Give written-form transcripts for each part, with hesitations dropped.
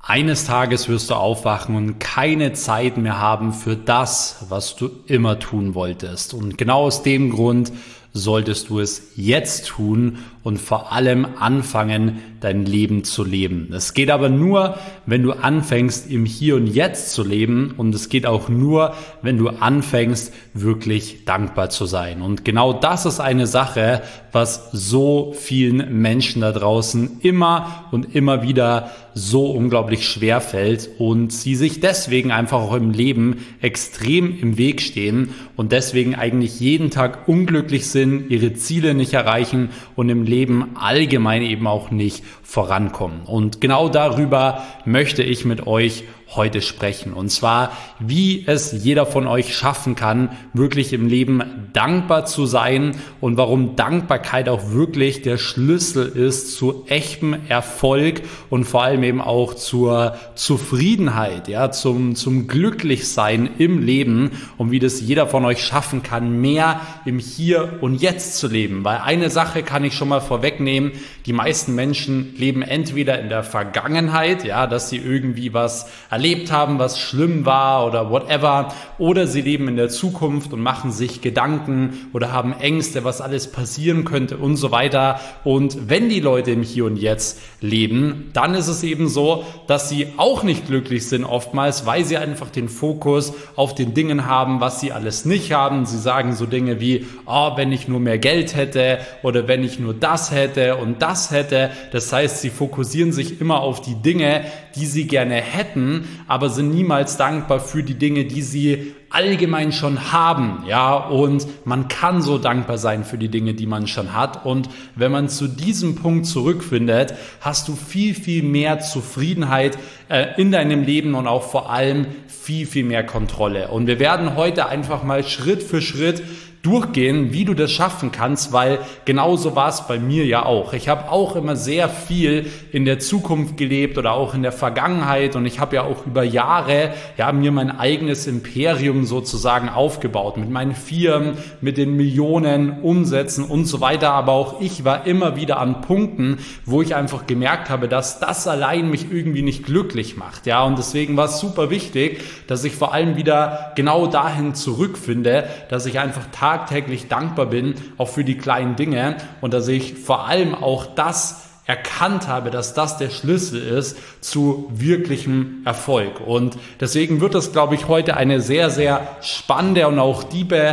Eines Tages wirst du aufwachen und keine Zeit mehr haben für das, was du immer tun wolltest. Und genau aus dem Grund solltest du es jetzt tun und vor allem anfangen, dein Leben zu leben. Es geht aber nur, wenn du anfängst, im Hier und Jetzt zu leben, und es geht auch nur, wenn du anfängst, wirklich dankbar zu sein. Und genau das ist eine Sache, was so vielen Menschen da draußen immer und immer wieder so unglaublich schwer fällt und sie sich deswegen einfach auch im Leben extrem im Weg stehen und deswegen eigentlich jeden Tag unglücklich sind, ihre Ziele nicht erreichen und im Leben allgemein eben auch nicht vorankommen. Und genau darüber möchte ich mit euch heute sprechen. Und zwar, wie es jeder von euch schaffen kann, wirklich im Leben dankbar zu sein und warum Dankbarkeit auch wirklich der Schlüssel ist zu echtem Erfolg und vor allem eben auch zur Zufriedenheit, ja, zum Glücklichsein im Leben und wie das jeder von euch schaffen kann, mehr im Hier und Jetzt zu leben. Weil eine Sache kann ich schon mal vorwegnehmen, die meisten Menschen leben entweder in der Vergangenheit, ja, dass sie irgendwie was erlebt haben, was schlimm war oder whatever, oder sie leben in der Zukunft und machen sich Gedanken oder haben Ängste, was alles passieren könnte und so weiter. Und wenn die Leute im Hier und Jetzt leben, dann ist es eben so, dass sie auch nicht glücklich sind oftmals, weil sie einfach den Fokus auf den Dingen haben, was sie alles nicht haben. Sie sagen so Dinge wie, oh, wenn ich nur mehr Geld hätte oder wenn ich nur das hätte und das hätte. Das heißt, sie fokussieren sich immer auf die Dinge, die sie gerne hätten, aber sind niemals dankbar für die Dinge, die sie allgemein schon haben, ja, und man kann so dankbar sein für die Dinge, die man schon hat, und wenn man zu diesem Punkt zurückfindet, hast du viel, viel mehr Zufriedenheit in deinem Leben und auch vor allem viel, viel mehr Kontrolle. Und wir werden heute einfach mal Schritt für Schritt durchgehen, wie du das schaffen kannst, weil genauso war es bei mir ja auch. Ich habe auch immer sehr viel in der Zukunft gelebt oder auch in der Vergangenheit, und ich habe ja auch über Jahre mir mein eigenes Imperium sozusagen aufgebaut mit meinen Firmen, mit den Millionen Umsätzen und so weiter, aber auch ich war immer wieder an Punkten, wo ich einfach gemerkt habe, dass das allein mich irgendwie nicht glücklich macht, ja, und deswegen war es super wichtig, dass ich vor allem wieder genau dahin zurückfinde, dass ich einfach tagtäglich dankbar bin, auch für die kleinen Dinge, und dass ich vor allem auch das erkannt habe, dass das der Schlüssel ist zu wirklichem Erfolg. Und deswegen wird das, glaube ich, heute eine sehr, sehr spannende und auch tiefe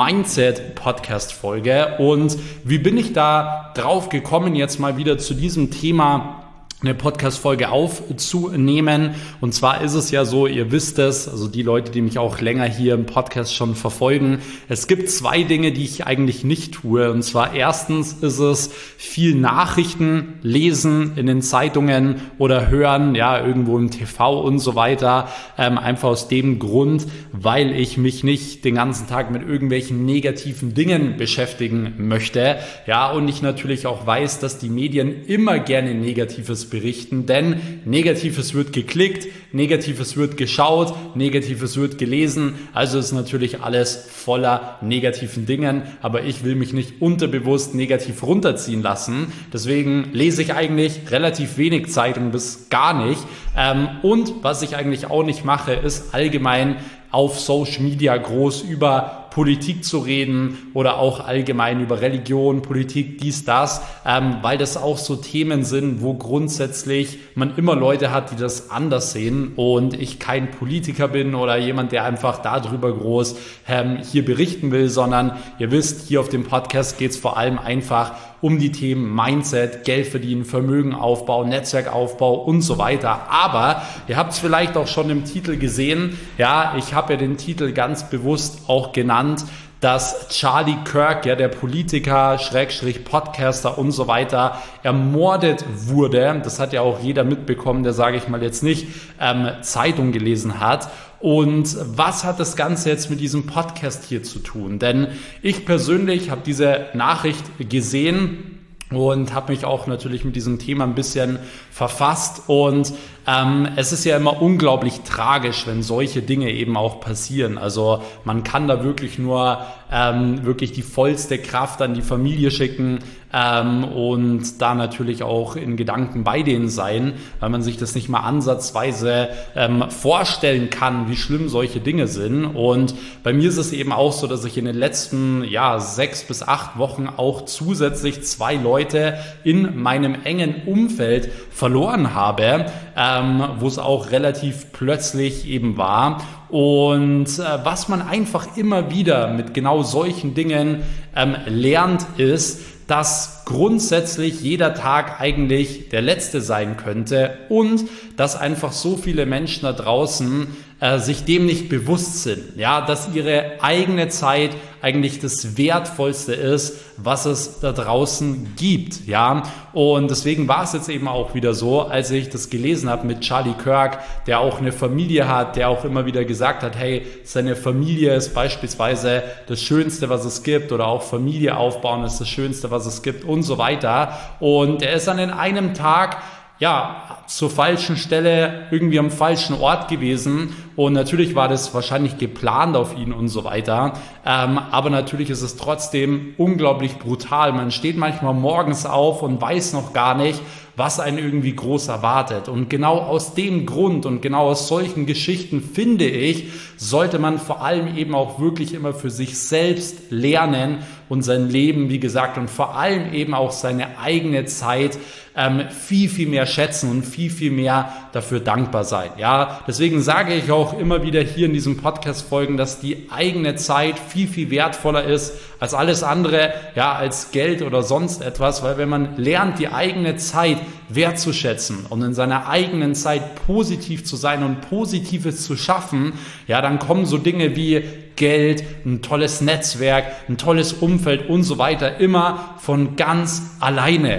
Mindset-Podcast-Folge. Und wie bin ich da drauf gekommen, jetzt mal wieder zu diesem Thema eine Podcast-Folge aufzunehmen? Und zwar ist es ja so, ihr wisst es, also die Leute, die mich auch länger hier im Podcast schon verfolgen, es gibt zwei Dinge, die ich eigentlich nicht tue. Und zwar erstens ist es viel Nachrichten lesen in den Zeitungen oder hören, ja, irgendwo im TV und so weiter. Einfach aus dem Grund, weil ich mich nicht den ganzen Tag mit irgendwelchen negativen Dingen beschäftigen möchte. Ja, und ich natürlich auch weiß, dass die Medien immer gerne Negatives berichten, denn Negatives wird geklickt, Negatives wird geschaut, Negatives wird gelesen, also ist natürlich alles voller negativen Dingen, aber ich will mich nicht unterbewusst negativ runterziehen lassen, deswegen lese ich eigentlich relativ wenig Zeitung bis gar nicht, und was ich eigentlich auch nicht mache, ist allgemein auf Social Media groß über Politik zu reden oder auch allgemein über Religion, Politik, dies, das, weil das auch so Themen sind, wo grundsätzlich man immer Leute hat, die das anders sehen, und ich kein Politiker bin oder jemand, der einfach darüber groß hier berichten will, sondern ihr wisst, hier auf dem Podcast geht es vor allem einfach um die Themen Mindset, Geld verdienen, Vermögen aufbauen, Netzwerkaufbau und so weiter. Aber ihr habt es vielleicht auch schon im Titel gesehen, ja, ich habe ja den Titel ganz bewusst auch genannt, dass Charlie Kirk, ja, der Politiker, Podcaster und so weiter, ermordet wurde. Das hat ja auch jeder mitbekommen, der, sage ich mal, jetzt nicht Zeitung gelesen hat. Und was hat das Ganze jetzt mit diesem Podcast hier zu tun? Denn ich persönlich habe diese Nachricht gesehen und habe mich auch natürlich mit diesem Thema ein bisschen verfasst, und es ist ja immer unglaublich tragisch, wenn solche Dinge eben auch passieren. Also man kann da wirklich nur wirklich die vollste Kraft an die Familie schicken und da natürlich auch in Gedanken bei denen sein, weil man sich das nicht mal ansatzweise vorstellen kann, wie schlimm solche Dinge sind. Und bei mir ist es eben auch so, dass ich in den letzten 6 bis 8 Wochen auch zusätzlich 2 Leute in meinem engen Umfeld verloren habe, wo es auch relativ plötzlich eben war. Und was man einfach immer wieder mit genau solchen Dingen lernt, ist, dass grundsätzlich jeder Tag eigentlich der letzte sein könnte und dass einfach so viele Menschen da draußen sich dem nicht bewusst sind, dass ihre eigene Zeit eigentlich das Wertvollste ist, was es da draußen gibt, und deswegen war es jetzt eben auch wieder so, als ich das gelesen habe mit Charlie Kirk, der auch eine Familie hat, der auch immer wieder gesagt hat, hey, seine Familie ist beispielsweise das Schönste, was es gibt, oder auch Familie aufbauen ist das Schönste, was es gibt und so weiter. Und er ist dann in einem Tag zur falschen Stelle irgendwie am falschen Ort gewesen, und natürlich war das wahrscheinlich geplant auf ihn und so weiter, aber natürlich ist es trotzdem unglaublich brutal. Man steht manchmal morgens auf und weiß noch gar nicht, was einen irgendwie groß erwartet, und genau aus dem Grund und genau aus solchen Geschichten, finde ich, sollte man vor allem eben auch wirklich immer für sich selbst lernen und sein Leben, wie gesagt, und vor allem eben auch seine eigene Zeit viel, viel mehr schätzen und viel, viel mehr dafür dankbar sein. Deswegen sage ich auch immer wieder hier in diesen Podcast-Folgen, dass die eigene Zeit viel, viel wertvoller ist als alles andere, als Geld oder sonst etwas, weil wenn man lernt, die eigene Zeit wertzuschätzen und in seiner eigenen Zeit positiv zu sein und Positives zu schaffen, dann kommen so Dinge wie Geld, ein tolles Netzwerk, ein tolles Umfeld und so weiter immer von ganz alleine,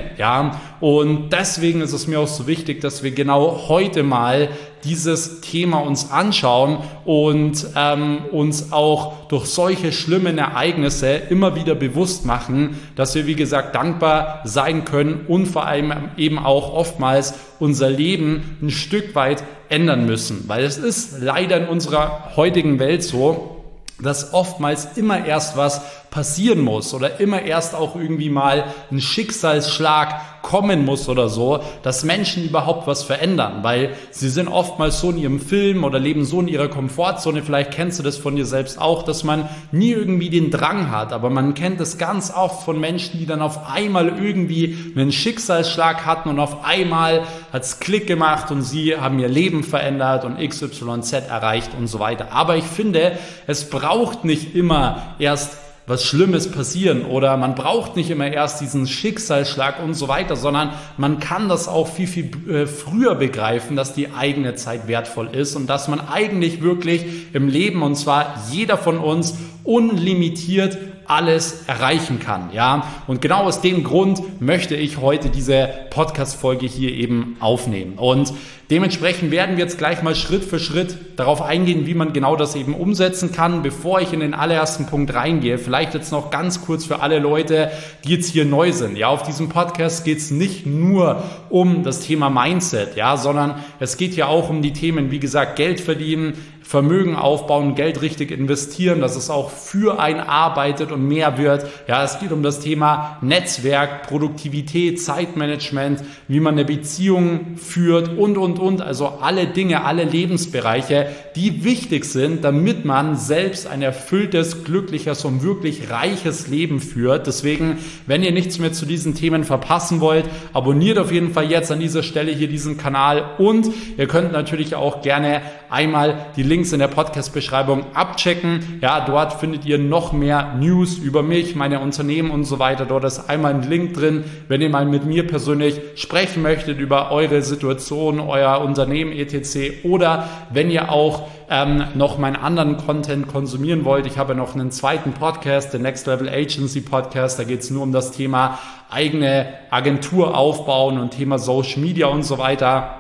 Und deswegen ist es mir auch so wichtig, dass wir genau heute mal dieses Thema uns anschauen und uns auch durch solche schlimmen Ereignisse immer wieder bewusst machen, dass wir, wie gesagt, dankbar sein können und vor allem eben auch oftmals unser Leben ein Stück weit ändern müssen. Weil es ist leider in unserer heutigen Welt so, dass oftmals immer erst was passieren muss oder immer erst auch irgendwie mal ein Schicksalsschlag kommen muss oder so, dass Menschen überhaupt was verändern, weil sie sind oftmals so in ihrem Film oder leben so in ihrer Komfortzone. Vielleicht kennst du das von dir selbst auch, dass man nie irgendwie den Drang hat, aber man kennt es ganz oft von Menschen, die dann auf einmal irgendwie einen Schicksalsschlag hatten und auf einmal hat's Klick gemacht und sie haben ihr Leben verändert und XYZ erreicht und so weiter. Aber ich finde, es braucht nicht immer erst was Schlimmes passieren oder man braucht nicht immer erst diesen Schicksalsschlag und so weiter, sondern man kann das auch viel, viel früher begreifen, dass die eigene Zeit wertvoll ist und dass man eigentlich wirklich im Leben, und zwar jeder von uns, unlimitiert alles erreichen kann, Und genau aus dem Grund möchte ich heute diese Podcast-Folge hier eben aufnehmen. Und dementsprechend werden wir jetzt gleich mal Schritt für Schritt darauf eingehen, wie man genau das eben umsetzen kann. Bevor ich in den allerersten Punkt reingehe, vielleicht jetzt noch ganz kurz für alle Leute, die jetzt hier neu sind. Auf diesem Podcast geht es nicht nur um das Thema Mindset, sondern es geht ja auch um die Themen, wie gesagt, Geld verdienen, Vermögen aufbauen, Geld richtig investieren, dass es auch für einen arbeitet und mehr wird. Es geht um das Thema Netzwerk, Produktivität, Zeitmanagement, wie man eine Beziehung führt und. Also alle Dinge, alle Lebensbereiche, die wichtig sind, damit man selbst ein erfülltes, glückliches und wirklich reiches Leben führt. Deswegen, wenn ihr nichts mehr zu diesen Themen verpassen wollt, abonniert auf jeden Fall jetzt an dieser Stelle hier diesen Kanal, und ihr könnt natürlich auch gerne einmal die Links in der Podcast-Beschreibung abchecken. Dort findet ihr noch mehr News über mich, meine Unternehmen und so weiter. Dort ist einmal ein Link drin, wenn ihr mal mit mir persönlich sprechen möchtet über eure Situation, euer Unternehmen etc. Oder wenn ihr auch noch meinen anderen Content konsumieren wollt. Ich habe noch einen zweiten Podcast, den Next Level Agency Podcast. Da geht es nur um das Thema eigene Agentur aufbauen und Thema Social Media und so weiter.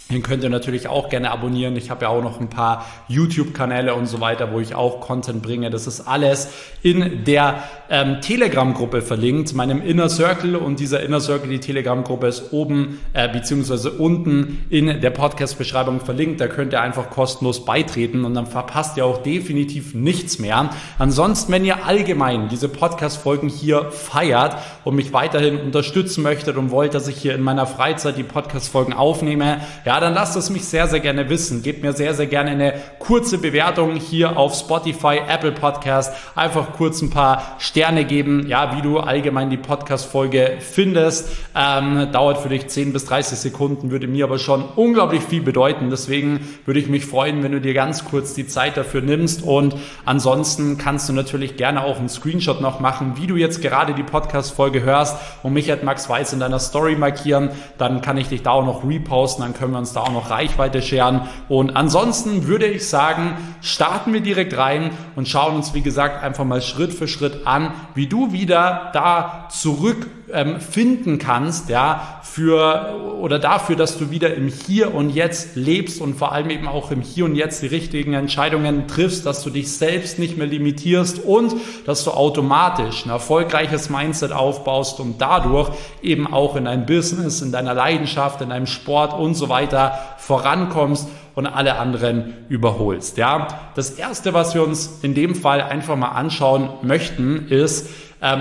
Den könnt ihr natürlich auch gerne abonnieren. Ich habe ja auch noch ein paar YouTube-Kanäle und so weiter, wo ich auch Content bringe. Das ist alles in der Telegram-Gruppe verlinkt, meinem Inner Circle. Und dieser Inner Circle, die Telegram-Gruppe, ist oben beziehungsweise unten in der Podcast-Beschreibung verlinkt. Da könnt ihr einfach kostenlos beitreten und dann verpasst ihr auch definitiv nichts mehr. Ansonsten, wenn ihr allgemein diese Podcast-Folgen hier feiert und mich weiterhin unterstützen möchtet und wollt, dass ich hier in meiner Freizeit die Podcast-Folgen aufnehme, ja, dann lasst es mich sehr, sehr gerne wissen. Gebt mir sehr, sehr gerne eine kurze Bewertung hier auf Spotify, Apple Podcast. Einfach kurz ein paar Sterne geben, ja, wie du allgemein die Podcast-Folge findest. Dauert für dich 10 bis 30 Sekunden, würde mir aber schon unglaublich viel bedeuten. Deswegen würde ich mich freuen, wenn du dir ganz kurz die Zeit dafür nimmst. Und ansonsten kannst du natürlich gerne auch einen Screenshot noch machen, wie du jetzt gerade die Podcast-Folge hörst und mich @Max Weiß in deiner Story markieren. Dann kann ich dich da auch noch reposten, dann können wir uns da auch noch Reichweite scheren. Und ansonsten würde ich sagen, starten wir direkt rein und schauen uns, wie gesagt, einfach mal Schritt für Schritt an, wie du wieder da zurück finden kannst, ja, dafür, dass du wieder im Hier und Jetzt lebst und vor allem eben auch im Hier und Jetzt die richtigen Entscheidungen triffst, dass du dich selbst nicht mehr limitierst und dass du automatisch ein erfolgreiches Mindset aufbaust und dadurch eben auch in deinem Business, in deiner Leidenschaft, in deinem Sport und so weiter vorankommst und alle anderen überholst. Ja, das erste, was wir uns in dem Fall einfach mal anschauen möchten, ist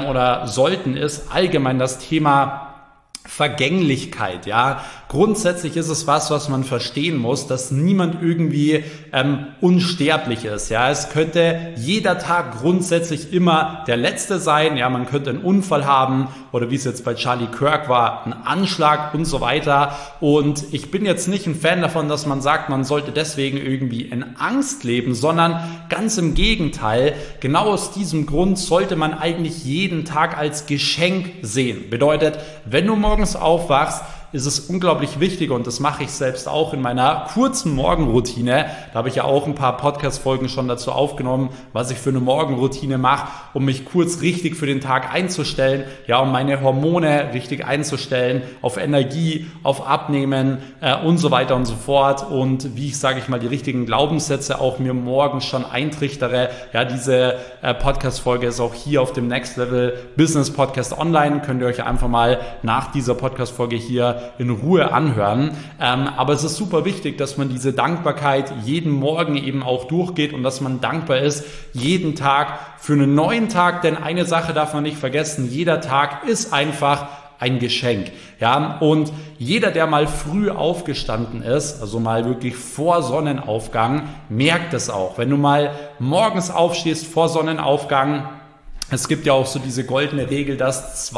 ist allgemein das Thema Vergänglichkeit, ja. Grundsätzlich ist es was man verstehen muss, dass niemand irgendwie unsterblich ist, ja. Es könnte jeder Tag grundsätzlich immer der letzte sein, ja. Man könnte einen Unfall haben oder wie es jetzt bei Charlie Kirk war, einen Anschlag und so weiter. Und ich bin jetzt nicht ein Fan davon, dass man sagt, man sollte deswegen irgendwie in Angst leben, sondern ganz im Gegenteil. Genau aus diesem Grund sollte man eigentlich jeden Tag als Geschenk sehen. Bedeutet, wenn du morgens aufwachst, ist es unglaublich wichtig und das mache ich selbst auch in meiner kurzen Morgenroutine. Da habe ich ja auch ein paar Podcast-Folgen schon dazu aufgenommen, was ich für eine Morgenroutine mache, um mich kurz richtig für den Tag einzustellen, ja, um meine Hormone richtig einzustellen, auf Energie, auf Abnehmen und so weiter und so fort und wie ich, sage ich mal, die richtigen Glaubenssätze auch mir morgens schon eintrichtere. Ja, diese Podcast-Folge ist auch hier auf dem Next Level Business Podcast online. Könnt ihr euch einfach mal nach dieser Podcast-Folge hier in Ruhe anhören. Aber es ist super wichtig, dass man diese Dankbarkeit jeden Morgen eben auch durchgeht und dass man dankbar ist jeden Tag für einen neuen Tag, denn eine Sache darf man nicht vergessen, jeder Tag ist einfach ein Geschenk. Ja, und jeder, der mal früh aufgestanden ist, also mal wirklich vor Sonnenaufgang, merkt es auch. Wenn du mal morgens aufstehst vor Sonnenaufgang, es gibt ja auch so diese goldene Regel, dass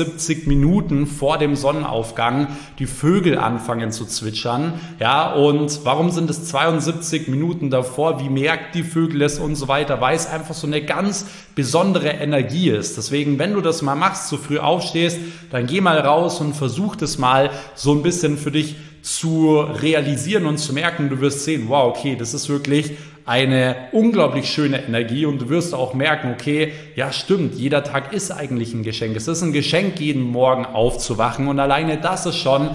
72 Minuten vor dem Sonnenaufgang die Vögel anfangen zu zwitschern. Ja, und warum sind es 72 Minuten davor? Wie merkt die Vögel es und so weiter? Weil es einfach so eine ganz besondere Energie ist. Deswegen, wenn du das mal machst, so früh aufstehst, dann geh mal raus und versuch das mal so ein bisschen für dich zu realisieren und zu merken. Du wirst sehen, wow, okay, das ist wirklich eine unglaublich schöne Energie und du wirst auch merken, okay, ja stimmt, jeder Tag ist eigentlich ein Geschenk. Es ist ein Geschenk, jeden Morgen aufzuwachen und alleine das ist schon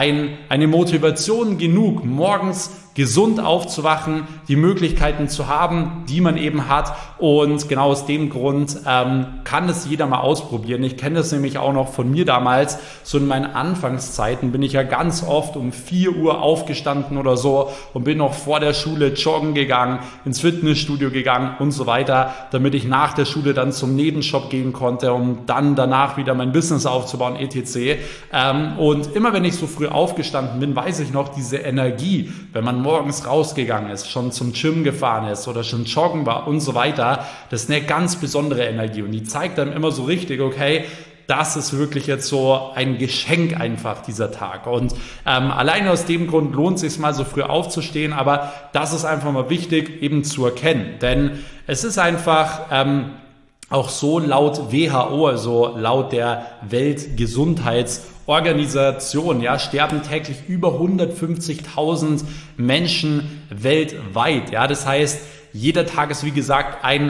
eine Motivation genug, morgens gesund aufzuwachen, die Möglichkeiten zu haben, die man eben hat und genau aus dem Grund kann es jeder mal ausprobieren. Ich kenne das nämlich auch noch von mir damals, so in meinen Anfangszeiten bin ich ja ganz oft um 4 Uhr aufgestanden oder so und bin noch vor der Schule joggen gegangen, ins Fitnessstudio gegangen und so weiter, damit ich nach der Schule dann zum Nebenjob gehen konnte, um dann danach wieder mein Business aufzubauen, etc. Und immer wenn ich so früh aufgestanden bin, weiß ich noch, diese Energie, wenn man morgens rausgegangen ist, schon zum Gym gefahren ist oder schon joggen war und so weiter, das ist eine ganz besondere Energie und die zeigt einem immer so richtig, okay, das ist wirklich jetzt so ein Geschenk einfach, dieser Tag. Und alleine aus dem Grund lohnt es sich mal so früh aufzustehen, aber das ist einfach mal wichtig eben zu erkennen, denn es ist einfach auch so laut WHO, also laut der Weltgesundheitsorganisation, ja, sterben täglich über 150.000 Menschen weltweit. Ja, das heißt, jeder Tag ist wie gesagt ein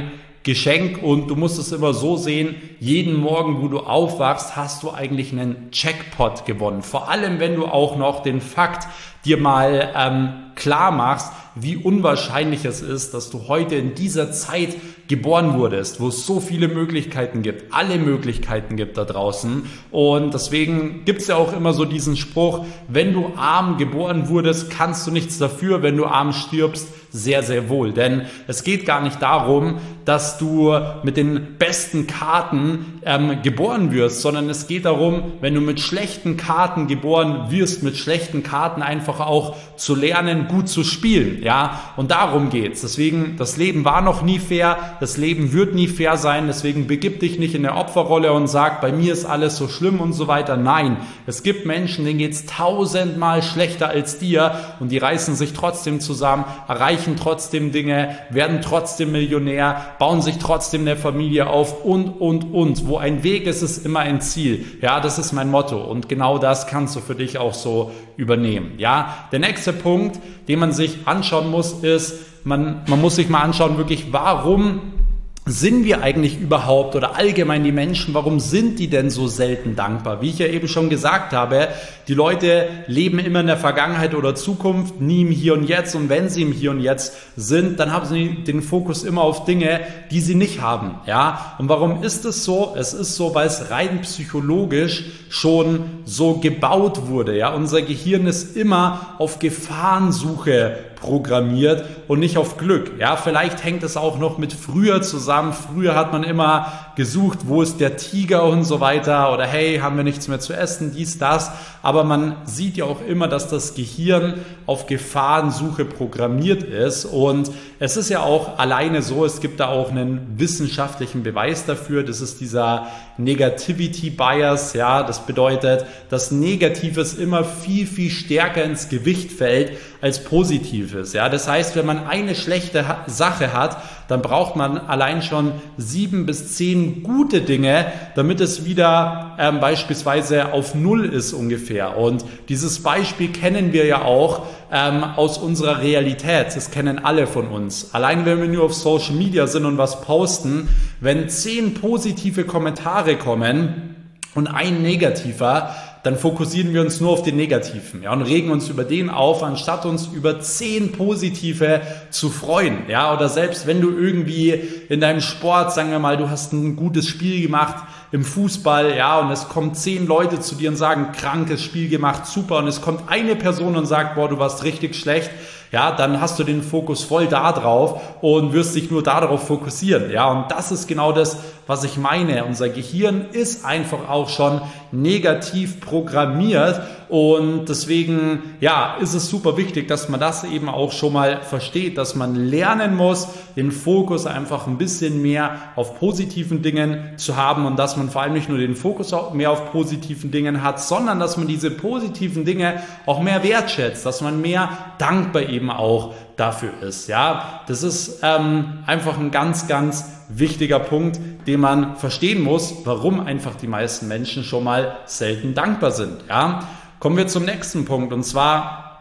Geschenk und du musst es immer so sehen, jeden Morgen, wo du aufwachst, hast du eigentlich einen Jackpot gewonnen. Vor allem, wenn du auch noch den Fakt dir mal klar machst, wie unwahrscheinlich es ist, dass du heute in dieser Zeit geboren wurdest, wo es so viele Möglichkeiten gibt, alle Möglichkeiten gibt da draußen. Und deswegen gibt es ja auch immer so diesen Spruch, wenn du arm geboren wurdest, kannst du nichts dafür, wenn du arm stirbst, sehr, sehr wohl. Denn es geht gar nicht darum, dass du mit den besten Karten geboren wirst, sondern es geht darum, wenn du mit schlechten Karten geboren wirst, mit schlechten Karten einfach auch zu lernen, gut zu spielen. Ja, und darum geht's. Deswegen, das Leben war noch nie fair, das Leben wird nie fair sein, deswegen begib dich nicht in der Opferrolle und sag, bei mir ist alles so schlimm und so weiter. Nein, es gibt Menschen, denen geht's 1000-mal schlechter als dir und die reißen sich trotzdem zusammen, erreichen trotzdem Dinge, werden trotzdem Millionär, bauen sich trotzdem eine Familie auf und. Wo ein Weg ist, ist immer ein Ziel. Ja, das ist mein Motto und genau das kannst du für dich auch so übernehmen. Ja, der nächste Punkt, den man sich anschauen muss, ist, man muss sich mal anschauen, wirklich, warum sind wir eigentlich überhaupt oder allgemein die Menschen, warum sind die denn so selten dankbar? Wie ich ja eben schon gesagt habe, die Leute leben immer in der Vergangenheit oder Zukunft, nie im Hier und Jetzt und wenn sie im Hier und Jetzt sind, dann haben sie den Fokus immer auf Dinge, die sie nicht haben. Ja? Und warum ist es so? Es ist so, weil es rein psychologisch schon so gebaut wurde. Ja? Unser Gehirn ist immer auf Gefahrensuche programmiert und nicht auf Glück. Ja, vielleicht hängt es auch noch mit früher zusammen. Früher hat man immer gesucht, wo ist der Tiger und so weiter oder hey, haben wir nichts mehr zu essen, dies, das. Aber man sieht ja auch immer, dass das Gehirn auf Gefahrensuche programmiert ist und es ist ja auch alleine so, es gibt da auch einen wissenschaftlichen Beweis dafür, das ist dieser Negativity Bias, ja, das bedeutet, dass Negatives immer viel, viel stärker ins Gewicht fällt als Positives, ja, das heißt, wenn man eine schlechte Sache hat, dann braucht man allein schon 7 bis 10 gute Dinge, damit es wieder beispielsweise auf Null ist ungefähr. Und dieses Beispiel kennen wir ja auch aus unserer Realität. Das kennen alle von uns. Allein wenn wir nur auf Social Media sind und was posten, wenn 10 positive Kommentare kommen und ein negativer, dann fokussieren wir uns nur auf den Negativen, ja, und regen uns über den auf, anstatt uns über 10 positive zu freuen, ja, oder selbst wenn du irgendwie in deinem Sport, sagen wir mal, du hast ein gutes Spiel gemacht im Fußball, ja, und es kommen 10 Leute zu dir und sagen, krankes Spiel gemacht, super, und es kommt eine Person und sagt, boah, du warst richtig schlecht, ja, dann hast du den Fokus voll da drauf und wirst dich nur darauf fokussieren, ja, und das ist genau das, was ich meine. Unser Gehirn ist einfach auch schon negativ programmiert und deswegen, ja, ist es super wichtig, dass man das eben auch schon mal versteht, dass man lernen muss, den Fokus einfach ein bisschen mehr auf positiven Dingen zu haben und dass man vor allem nicht nur den Fokus mehr auf positiven Dingen hat, sondern dass man diese positiven Dinge auch mehr wertschätzt, dass man mehr dankbar eben auch dafür ist. Ja, das ist einfach ein ganz, ganz wichtiger Punkt, den man verstehen muss, warum einfach die meisten Menschen schon mal selten dankbar sind. Ja, kommen wir zum nächsten Punkt und zwar,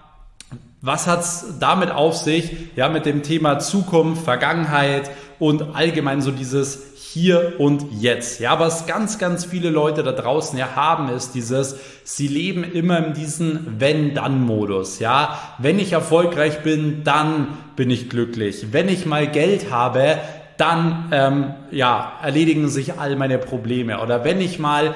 was hat es damit auf sich, ja, mit dem Thema Zukunft, Vergangenheit und allgemein so dieses Hier und Jetzt. Ja, was ganz, ganz viele Leute da draußen ja haben, ist dieses, sie leben immer in diesem Wenn-Dann-Modus. Ja, wenn ich erfolgreich bin, dann bin ich glücklich. Wenn ich mal Geld habe, dann erledigen sich all meine Probleme. Oder wenn ich mal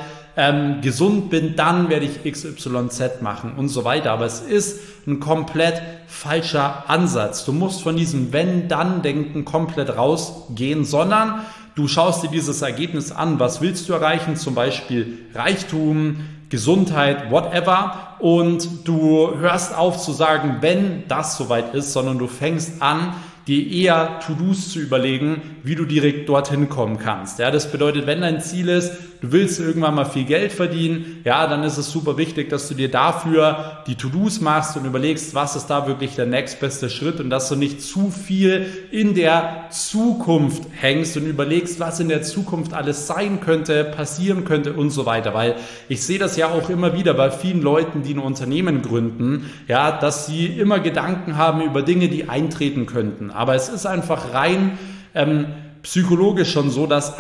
gesund bin, dann werde ich XYZ machen und so weiter. Aber es ist ein komplett falscher Ansatz. Du musst von diesem Wenn-Dann-Denken komplett rausgehen, sondern du schaust dir dieses Ergebnis an. Was willst du erreichen? Zum Beispiel Reichtum, Gesundheit, whatever. Und du hörst auf zu sagen, wenn das soweit ist, sondern du fängst an, dir eher To-Dos zu überlegen, wie du direkt dorthin kommen kannst. Ja, das bedeutet, wenn dein Ziel ist, du willst irgendwann mal viel Geld verdienen, ja, dann ist es super wichtig, dass du dir dafür die To-Dos machst und überlegst, was ist da wirklich der nächstbeste Schritt und dass du nicht zu viel in der Zukunft hängst und überlegst, was in der Zukunft alles sein könnte, passieren könnte und so weiter, weil ich sehe das ja auch immer wieder bei vielen Leuten, die ein Unternehmen gründen, ja, dass sie immer Gedanken haben über Dinge, die eintreten könnten. Aber es ist einfach rein psychologisch schon so, dass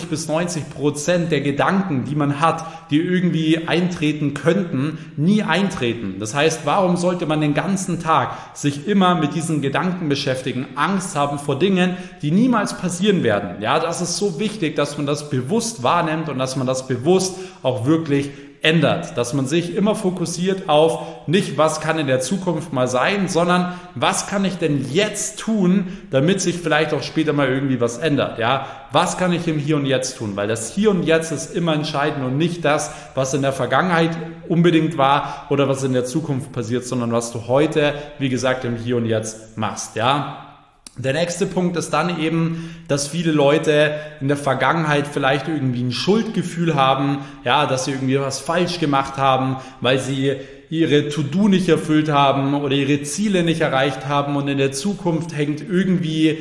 80-90% der Gedanken, die man hat, die irgendwie eintreten könnten, nie eintreten. Das heißt, warum sollte man den ganzen Tag sich immer mit diesen Gedanken beschäftigen, Angst haben vor Dingen, die niemals passieren werden? Ja, das ist so wichtig, dass man das bewusst wahrnimmt und dass man das bewusst auch wirklich ändert, dass man sich immer fokussiert auf nicht, was kann in der Zukunft mal sein, sondern was kann ich denn jetzt tun, damit sich vielleicht auch später mal irgendwie was ändert, ja? Was kann ich im Hier und Jetzt tun? Weil das Hier und Jetzt ist immer entscheidend und nicht das, was in der Vergangenheit unbedingt war oder was in der Zukunft passiert, sondern was du heute, wie gesagt, im Hier und Jetzt machst, ja? Der nächste Punkt ist dann eben, dass viele Leute in der Vergangenheit vielleicht irgendwie ein Schuldgefühl haben, ja, dass sie irgendwie was falsch gemacht haben, weil sie ihre To-Do nicht erfüllt haben oder ihre Ziele nicht erreicht haben und in der Zukunft hängt irgendwie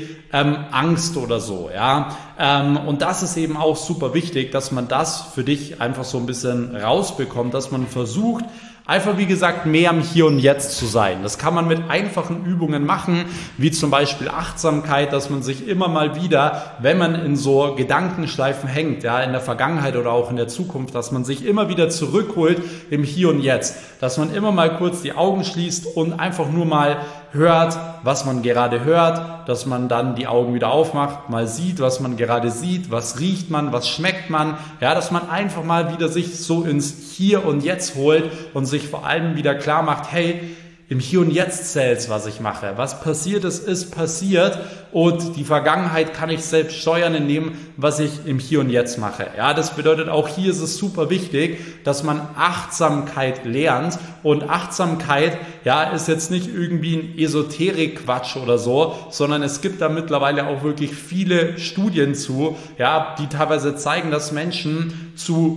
Angst oder so, ja. Und das ist eben auch super wichtig, dass man das für dich einfach so ein bisschen rausbekommt, dass man versucht, einfach, wie gesagt, mehr im Hier und Jetzt zu sein. Das kann man mit einfachen Übungen machen, wie zum Beispiel Achtsamkeit, dass man sich immer mal wieder, wenn man in so Gedankenschleifen hängt, ja, in der Vergangenheit oder auch in der Zukunft, dass man sich immer wieder zurückholt im Hier und Jetzt. Dass man immer mal kurz die Augen schließt und einfach nur mal hört, was man gerade hört, dass man dann die Augen wieder aufmacht, mal sieht, was man gerade sieht, was riecht man, was schmeckt man, ja, dass man einfach mal wieder sich so ins Hier und Jetzt holt und sich vor allem wieder klar macht, hey, im Hier und Jetzt zählt's, was ich mache. Was passiert ist passiert und die Vergangenheit kann ich selbst steuern in dem, was ich im Hier und Jetzt mache. Ja, das bedeutet auch hier ist es super wichtig, dass man Achtsamkeit lernt und Achtsamkeit, ja, ist jetzt nicht irgendwie ein Esoterik-Quatsch oder so, sondern es gibt da mittlerweile auch wirklich viele Studien zu, ja, die teilweise zeigen, dass Menschen zu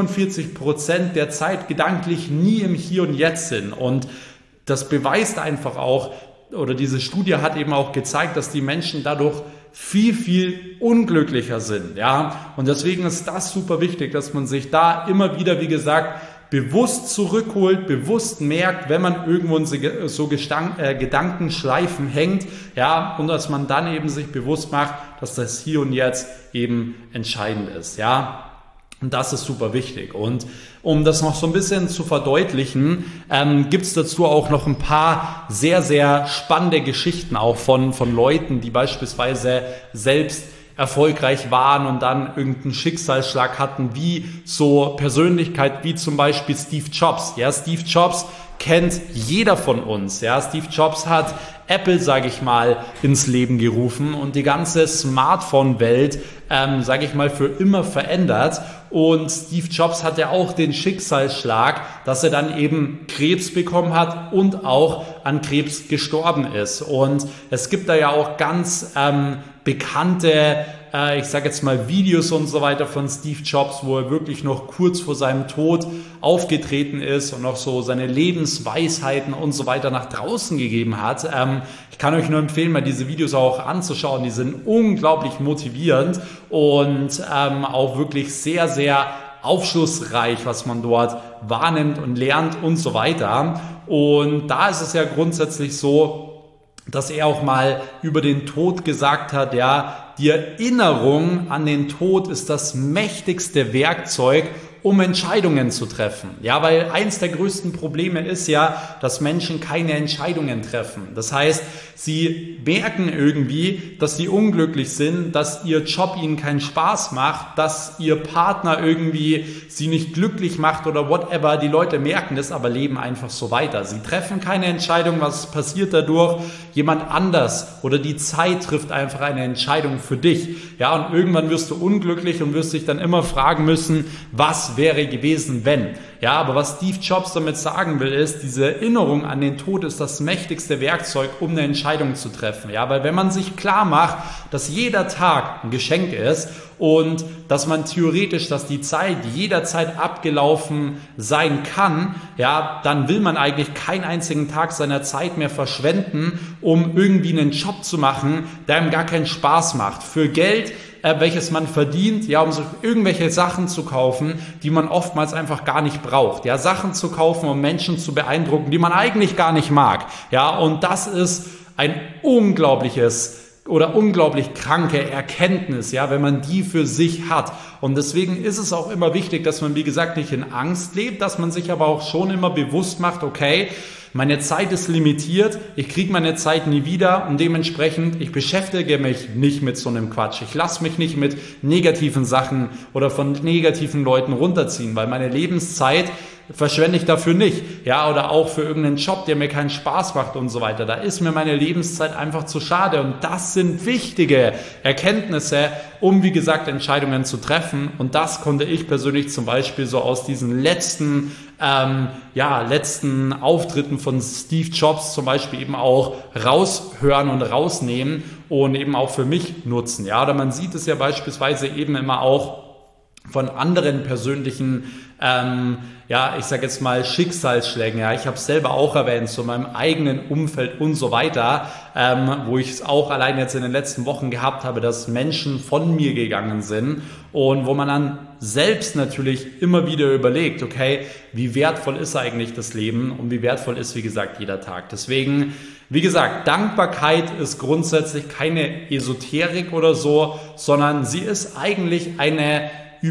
47% der Zeit gedanklich nie im Hier und Jetzt sind und das beweist einfach auch, oder diese Studie hat eben auch gezeigt, dass die Menschen dadurch viel, viel unglücklicher sind, ja. Und deswegen ist das super wichtig, dass man sich da immer wieder, wie gesagt, bewusst zurückholt, bewusst merkt, wenn man irgendwo in so Gedankenschleifen hängt, ja, und dass man dann eben sich bewusst macht, dass das Hier und Jetzt eben entscheidend ist, ja. Und das ist super wichtig. Und um das noch so ein bisschen zu verdeutlichen, gibt es dazu auch noch ein paar sehr, sehr spannende Geschichten auch von Leuten, die beispielsweise selbst erfolgreich waren und dann irgendeinen Schicksalsschlag hatten, wie so Persönlichkeit wie zum Beispiel Steve Jobs. Ja, Steve Jobs kennt jeder von uns. Ja, Steve Jobs hat Apple, sage ich mal, ins Leben gerufen und die ganze Smartphone-Welt, sage ich mal, für immer verändert. Und Steve Jobs hatte auch den Schicksalsschlag, dass er dann eben Krebs bekommen hat und auch an Krebs gestorben ist. Und es gibt da ja auch ganz bekannte, ich sage jetzt mal Videos und so weiter von Steve Jobs, wo er wirklich noch kurz vor seinem Tod aufgetreten ist und noch so seine Lebensweisheiten und so weiter nach draußen gegeben hat. Ich kann euch nur empfehlen, mal diese Videos auch anzuschauen. Die sind unglaublich motivierend und auch wirklich sehr, sehr aufschlussreich, was man dort wahrnimmt und lernt und so weiter. Und da ist es ja grundsätzlich so, dass er auch mal über den Tod gesagt hat, ja, die Erinnerung an den Tod ist das mächtigste Werkzeug, um Entscheidungen zu treffen. Ja, weil eins der größten Probleme ist ja, dass Menschen keine Entscheidungen treffen. Das heißt, sie merken irgendwie, dass sie unglücklich sind, dass ihr Job ihnen keinen Spaß macht, dass ihr Partner irgendwie sie nicht glücklich macht oder whatever. Die Leute merken das, aber leben einfach so weiter. Sie treffen keine Entscheidung. Was passiert dadurch? Jemand anders oder die Zeit trifft einfach eine Entscheidung für dich. Ja, und irgendwann wirst du unglücklich und wirst dich dann immer fragen müssen, was wäre gewesen, wenn. Ja, aber was Steve Jobs damit sagen will, ist, diese Erinnerung an den Tod ist das mächtigste Werkzeug, um eine Entscheidung zu treffen. Ja, weil wenn man sich klar macht, dass jeder Tag ein Geschenk ist und dass man theoretisch, dass die Zeit jederzeit abgelaufen sein kann, ja, dann will man eigentlich keinen einzigen Tag seiner Zeit mehr verschwenden, um irgendwie einen Job zu machen, der einem gar keinen Spaß macht. Für Geld, welches man verdient, ja, um sich irgendwelche Sachen zu kaufen, die man oftmals einfach gar nicht braucht. Ja, Sachen zu kaufen, um Menschen zu beeindrucken, die man eigentlich gar nicht mag. Ja, und das ist ein unglaubliches oder unglaublich kranke Erkenntnis, ja, wenn man die für sich hat. Und deswegen ist es auch immer wichtig, dass man, wie gesagt, nicht in Angst lebt, dass man sich aber auch schon immer bewusst macht, okay, meine Zeit ist limitiert, ich kriege meine Zeit nie wieder und dementsprechend, ich beschäftige mich nicht mit so einem Quatsch. Ich lasse mich nicht mit negativen Sachen oder von negativen Leuten runterziehen, weil meine Lebenszeit verschwende ich dafür nicht, ja, oder auch für irgendeinen Job, der mir keinen Spaß macht und so weiter. Da ist mir meine Lebenszeit einfach zu schade und das sind wichtige Erkenntnisse, um, wie gesagt, Entscheidungen zu treffen und das konnte ich persönlich zum Beispiel so aus diesen letzten Auftritten von Steve Jobs zum Beispiel eben auch raushören und rausnehmen und eben auch für mich nutzen, ja, oder man sieht es ja beispielsweise eben immer auch von anderen persönlichen ich sage jetzt mal Schicksalsschlägen, ja, ich habe es selber auch erwähnt, zu meinem eigenen Umfeld und so weiter, wo ich es auch allein jetzt in den letzten Wochen gehabt habe, dass Menschen von mir gegangen sind und wo man dann selbst natürlich immer wieder überlegt, okay, wie wertvoll ist eigentlich das Leben und wie wertvoll ist, wie gesagt, jeder Tag. Deswegen, wie gesagt, Dankbarkeit ist grundsätzlich keine Esoterik oder so, sondern sie ist eigentlich eine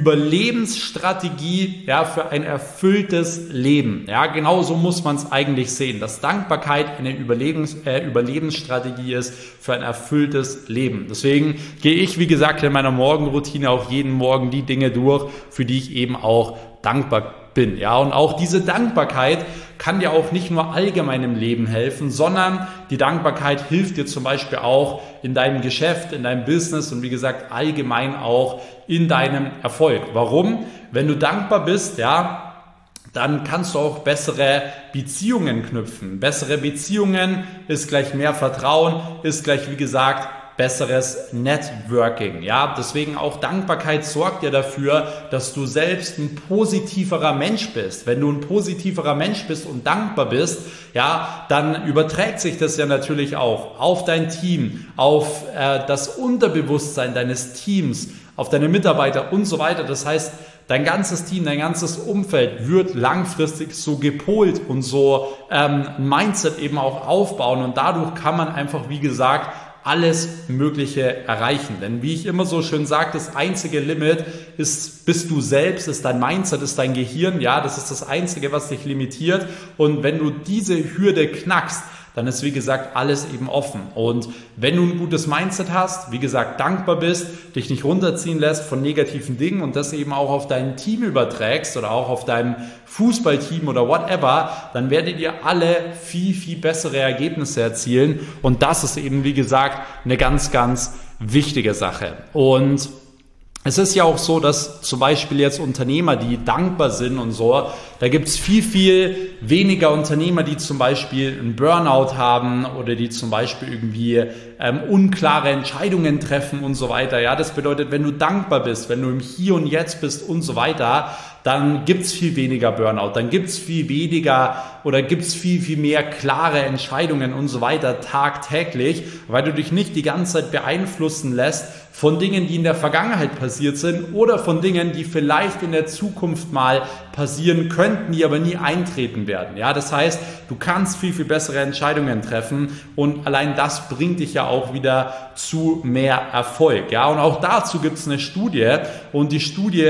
Überlebensstrategie, ja, für ein erfülltes Leben. Ja, genauso muss man es eigentlich sehen, dass Dankbarkeit eine Überlebensstrategie ist für ein erfülltes Leben. Deswegen gehe ich, wie gesagt, in meiner Morgenroutine auch jeden Morgen die Dinge durch, für die ich eben auch dankbar bin. Ja, und auch diese Dankbarkeit kann dir auch nicht nur allgemein im Leben helfen, sondern die Dankbarkeit hilft dir zum Beispiel auch in deinem Geschäft, in deinem Business und wie gesagt allgemein auch in deinem Erfolg. Warum? Wenn du dankbar bist, ja, dann kannst du auch bessere Beziehungen knüpfen. Bessere Beziehungen ist gleich mehr Vertrauen, ist gleich, wie gesagt, besseres Networking. Ja, deswegen auch Dankbarkeit sorgt ja dafür, dass du selbst ein positiverer Mensch bist. Wenn du ein positiverer Mensch bist und dankbar bist, ja, dann überträgt sich das ja natürlich auch auf dein Team, auf das Unterbewusstsein deines Teams, auf deine Mitarbeiter und so weiter. Das heißt, dein ganzes Team, dein ganzes Umfeld wird langfristig so gepolt und so Mindset eben auch aufbauen und dadurch kann man einfach, wie gesagt, alles Mögliche erreichen. Denn wie ich immer so schön sage, das einzige Limit bist du selbst, ist dein Mindset, ist dein Gehirn. Ja, das ist das Einzige, was dich limitiert. Und wenn du diese Hürde knackst, dann ist, wie gesagt, alles eben offen. Und wenn du ein gutes Mindset hast, wie gesagt, dankbar bist, dich nicht runterziehen lässt von negativen Dingen und das eben auch auf dein Team überträgst oder auch auf dein Fußballteam oder whatever, dann werdet ihr alle viel, viel bessere Ergebnisse erzielen. Und das ist eben, wie gesagt, eine ganz, ganz wichtige Sache. Und es ist ja auch so, dass zum Beispiel jetzt Unternehmer, die dankbar sind und so, da gibt es viel, viel weniger Unternehmer, die zum Beispiel einen Burnout haben oder die zum Beispiel irgendwie unklare Entscheidungen treffen und so weiter. Ja, das bedeutet, wenn du dankbar bist, wenn du im Hier und Jetzt bist und so weiter, dann gibt's viel weniger Burnout, dann gibt's viel weniger oder gibt's viel, viel mehr klare Entscheidungen und so weiter tagtäglich, weil du dich nicht die ganze Zeit beeinflussen lässt von Dingen, die in der Vergangenheit passiert sind oder von Dingen, die vielleicht in der Zukunft mal passieren könnten, die aber nie eintreten werden. Ja, das heißt, du kannst viel, viel bessere Entscheidungen treffen und allein das bringt dich ja auch wieder zu mehr Erfolg. Ja, und auch dazu gibt es eine Studie und die Studie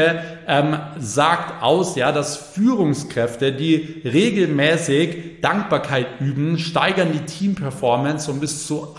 sagt aus, ja, dass Führungskräfte, die regelmäßig Dankbarkeit üben, steigern die Teamperformance um bis zu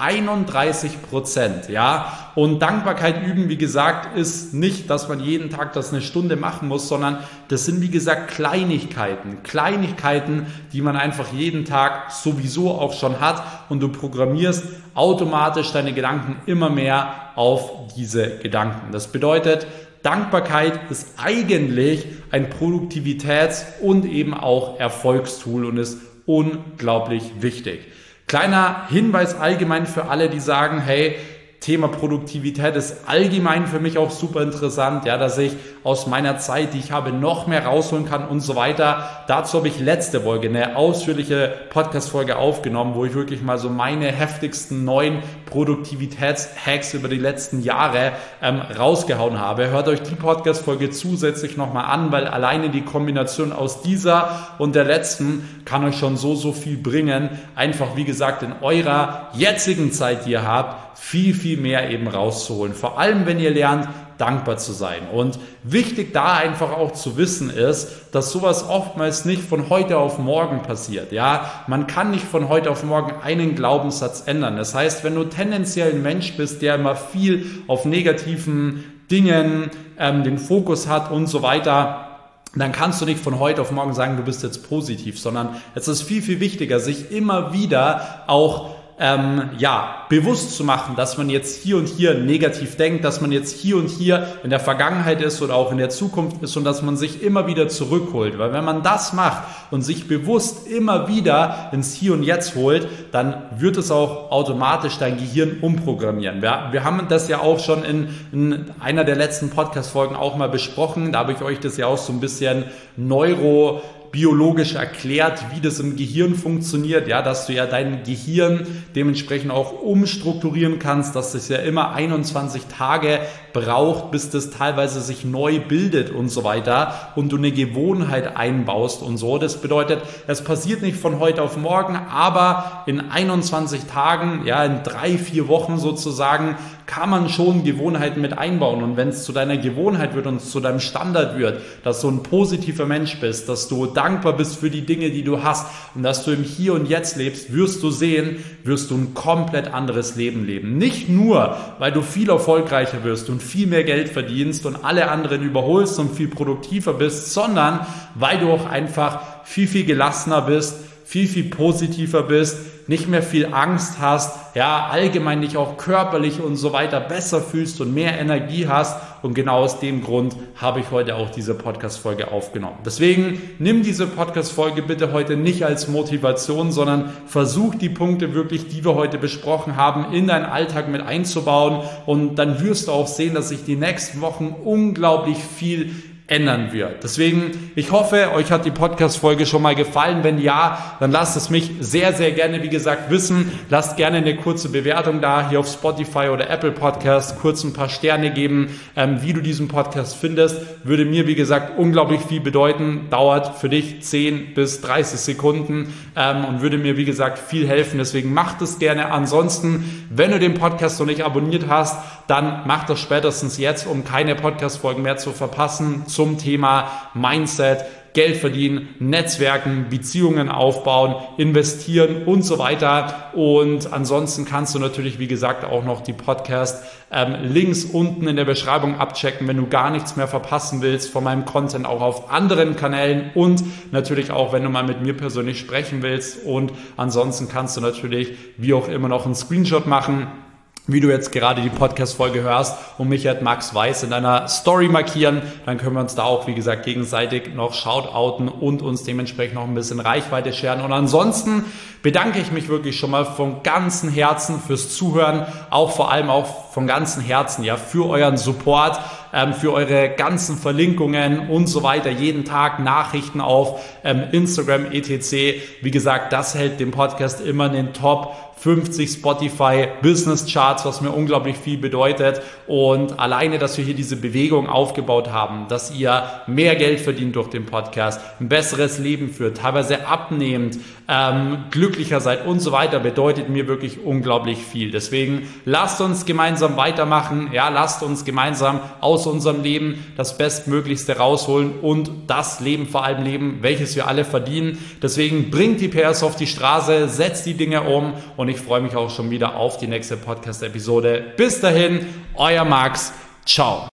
31%. Ja, und Dankbarkeit üben, wie gesagt, ist nicht, dass man jeden Tag das eine Stunde machen muss, sondern das sind, wie gesagt, Kleinigkeiten, die man einfach jeden Tag sowieso auch schon hat und du programmierst automatisch deine Gedanken immer mehr auf diese Gedanken. Das bedeutet, Dankbarkeit ist eigentlich ein Produktivitäts- und eben auch Erfolgstool und ist unglaublich wichtig. Kleiner Hinweis allgemein für alle, die sagen, hey, Thema Produktivität ist allgemein für mich auch super interessant, ja, dass ich aus meiner Zeit, die ich habe, noch mehr rausholen kann und so weiter. Dazu habe ich letzte Folge eine ausführliche Podcast-Folge aufgenommen, wo ich wirklich mal so meine heftigsten 9 Produktivitäts-Hacks über die letzten Jahre rausgehauen habe. Hört euch die Podcast-Folge zusätzlich nochmal an, weil alleine die Kombination aus dieser und der letzten kann euch schon so viel bringen. Einfach, wie gesagt, in eurer jetzigen Zeit, die ihr habt, viel, viel mehr eben rauszuholen. Vor allem, wenn ihr lernt, dankbar zu sein. Und wichtig da einfach auch zu wissen ist, dass sowas oftmals nicht von heute auf morgen passiert. Ja, man kann nicht von heute auf morgen einen Glaubenssatz ändern. Das heißt, wenn du tendenziell ein Mensch bist, der immer viel auf negativen Dingen den Fokus hat und so weiter, dann kannst du nicht von heute auf morgen sagen, du bist jetzt positiv, sondern es ist viel, viel wichtiger, sich immer wieder auch bewusst zu machen, dass man jetzt hier und hier negativ denkt, dass man jetzt hier und hier in der Vergangenheit ist oder auch in der Zukunft ist und dass man sich immer wieder zurückholt. Weil wenn man das macht und sich bewusst immer wieder ins Hier und Jetzt holt, dann wird es auch automatisch dein Gehirn umprogrammieren. Wir haben das ja auch schon in einer der letzten Podcast-Folgen auch mal besprochen. Da habe ich euch das ja auch so ein bisschen biologisch erklärt, wie das im Gehirn funktioniert, ja, dass du ja dein Gehirn dementsprechend auch umstrukturieren kannst, dass es ja immer 21 Tage braucht, bis das teilweise sich neu bildet und so weiter und du eine Gewohnheit einbaust und so. Das bedeutet, es passiert nicht von heute auf morgen, aber in 21 Tagen, ja, in 3-4 Wochen sozusagen, kann man schon Gewohnheiten mit einbauen. Und wenn es zu deiner Gewohnheit wird und zu deinem Standard wird, dass du ein positiver Mensch bist, dass du dankbar bist für die Dinge, die du hast und dass du im Hier und Jetzt lebst, wirst du ein komplett anderes Leben leben. Nicht nur, weil du viel erfolgreicher wirst und viel mehr Geld verdienst und alle anderen überholst und viel produktiver bist, sondern weil du auch einfach viel, viel gelassener bist, viel, viel positiver bist, nicht mehr viel Angst hast, ja, allgemein dich auch körperlich und so weiter besser fühlst und mehr Energie hast. Und genau aus dem Grund habe ich heute auch diese Podcast-Folge aufgenommen. Deswegen nimm diese Podcast-Folge bitte heute nicht als Motivation, sondern versuch die Punkte wirklich, die wir heute besprochen haben, in deinen Alltag mit einzubauen. Und dann wirst du auch sehen, dass sich die nächsten Wochen unglaublich viel ändern wird. Deswegen, ich hoffe, euch hat die Podcast-Folge schon mal gefallen. Wenn ja, dann lasst es mich sehr, sehr gerne, wie gesagt, wissen. Lasst gerne eine kurze Bewertung da, hier auf Spotify oder Apple Podcast, kurz ein paar Sterne geben, wie du diesen Podcast findest. Würde mir, wie gesagt, unglaublich viel bedeuten. Dauert für dich 10 bis 30 Sekunden und würde mir, wie gesagt, viel helfen. Deswegen macht es gerne. Ansonsten, wenn du den Podcast noch nicht abonniert hast, dann mach das spätestens jetzt, um keine Podcast-Folgen mehr zu verpassen zum Thema Mindset, Geld verdienen, Netzwerken, Beziehungen aufbauen, investieren und so weiter. Und ansonsten kannst du natürlich, wie gesagt, auch noch die Podcast-Links unten in der Beschreibung abchecken, wenn du gar nichts mehr verpassen willst von meinem Content, auch auf anderen Kanälen und natürlich auch, wenn du mal mit mir persönlich sprechen willst. Und ansonsten kannst du natürlich, wie auch immer, noch einen Screenshot machen, wie du jetzt gerade die Podcast-Folge hörst und mich Max Weiß in deiner Story markieren, dann können wir uns da auch, wie gesagt, gegenseitig noch shoutouten und uns dementsprechend noch ein bisschen Reichweite scheren. Und ansonsten bedanke ich mich wirklich schon mal von ganzem Herzen fürs Zuhören, auch vor allem auch von ganzem Herzen, ja, für euren Support, für eure ganzen Verlinkungen und so weiter, jeden Tag Nachrichten auf Instagram, etc. Wie gesagt, das hält den Podcast immer in den Top 50 Spotify Business Charts, was mir unglaublich viel bedeutet. Und alleine, dass wir hier diese Bewegung aufgebaut haben, dass ihr mehr Geld verdient durch den Podcast, ein besseres Leben führt, teilweise abnehmend, glücklicher seid und so weiter, bedeutet mir wirklich unglaublich viel. Deswegen lasst uns gemeinsam weitermachen, ja, lasst uns gemeinsam aus unserem Leben das Bestmöglichste rausholen und das Leben vor allem leben, welches wir alle verdienen. Deswegen bringt die PS auf die Straße, setzt die Dinge um und ich freue mich auch schon wieder auf die nächste Podcast-Episode. Bis dahin, euer Max. Ciao.